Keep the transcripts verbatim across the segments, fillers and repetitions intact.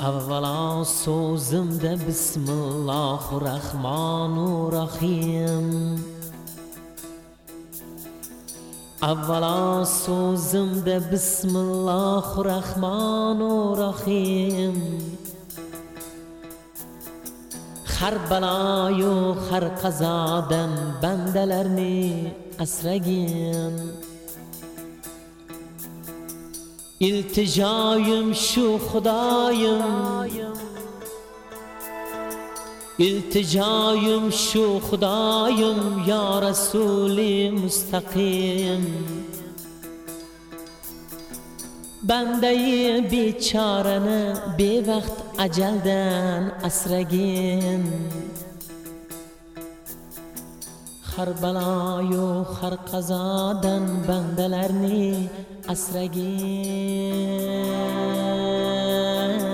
Avvalo so'zimda bismillahir rahmonir rahim. Avvalo so'zimda bismillahir rahmonir rahim. Har baloyu har qazodan bandalarni asragin. İltijoyim shu Xudoyim, İltijoyim shu Xudoyim, ya Rasuli mustaqim. Bandayi bechorani bevaqt ajaldan asragin. Har baloyu har qazodan bandalarni asragin.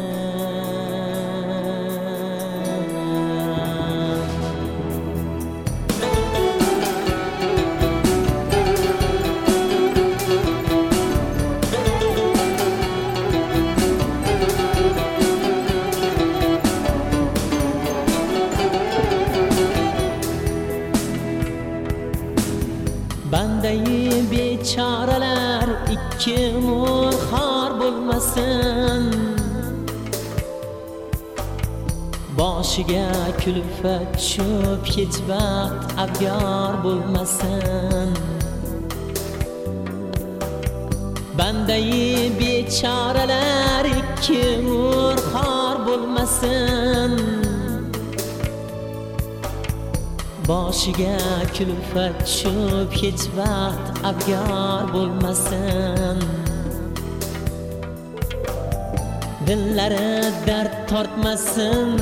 Bandayi bechoralar ikki umr xor bo'lmasin. Boshiga kulfat tushib hech vaqt abyor bo'lmasin. Bandayi bechoralar ikki umr xor bo'lmasin. Boshiga kulfat tushib hech vaqt abyor bo'lmasin. Dillari dard tortmasin,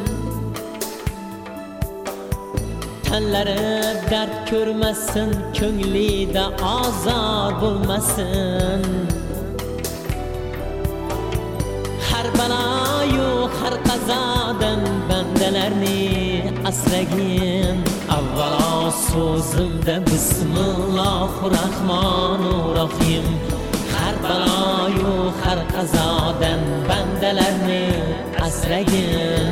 tanlari dard ko'rmasin, ko'nglida azor bo'lmasin. Har baloyu har qazodan bandalarni asragin. Avvalo so'zimda bismillahir rahmonir rahim. Har baloyu har qazodan bandalarni asragin.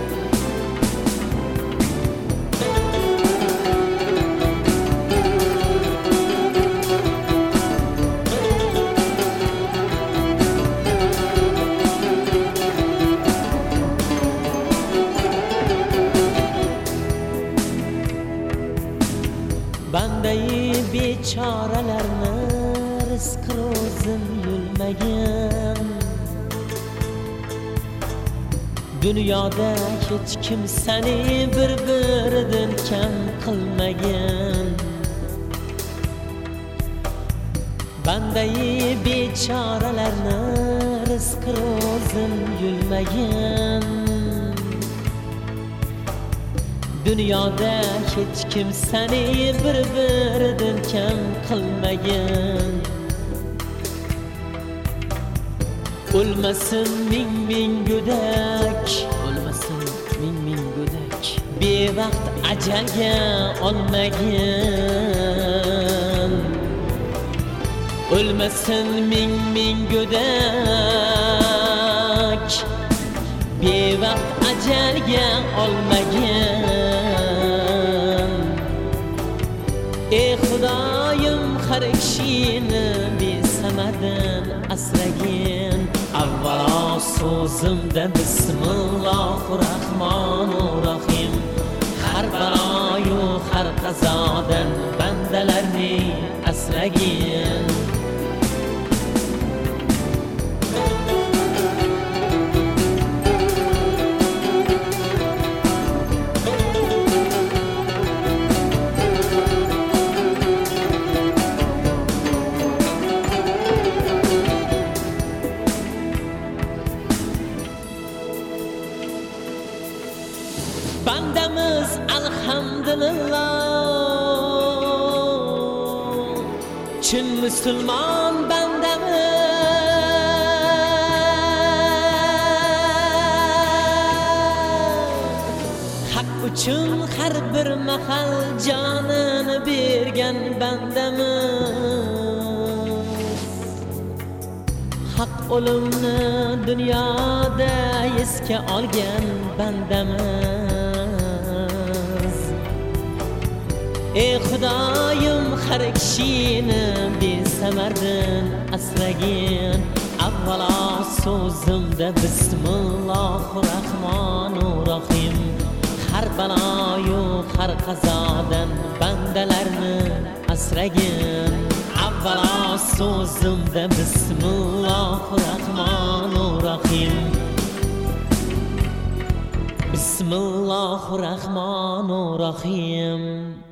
Bandayi bechoralarni rizq ro'zim yulmagan. Dunyoda hech kim seni bir-biridan kam qilmagan. Bandayi bechoralarni rizq ro'zim yulmagan. Dunyoda hech kim seni bir-biridan kam qilmagan. O'lmasin ming ming go'dak, o'lmasin ming ming go'dak, bevaqt ajalga olmagan. O'lmasin ming ming go'dak, bevaqt ajalga olmagan. Ey Xudoyim har kishini besamadin asragin. Avvalo so'zimda bismillahir rahmonir rahim. Har baloyu har qazodan bandalarni asragin. Bandamiz alhamdulillah, chin musulmon bandamiz. Haq uchun har bir mahal jonini bergan bandamiz. haq o'limni dunyoda esga olgan bandamiz. Ey Xudoyim, har kishini besamardan asragin. Avvalo so'zimda Bismillahirrahmanirrahim. Har baloyu har qazodan bandalarni asragin. Avvalo so'zimda Bismillahirrahmanirrahim. Bismillahirrahmanirrahim.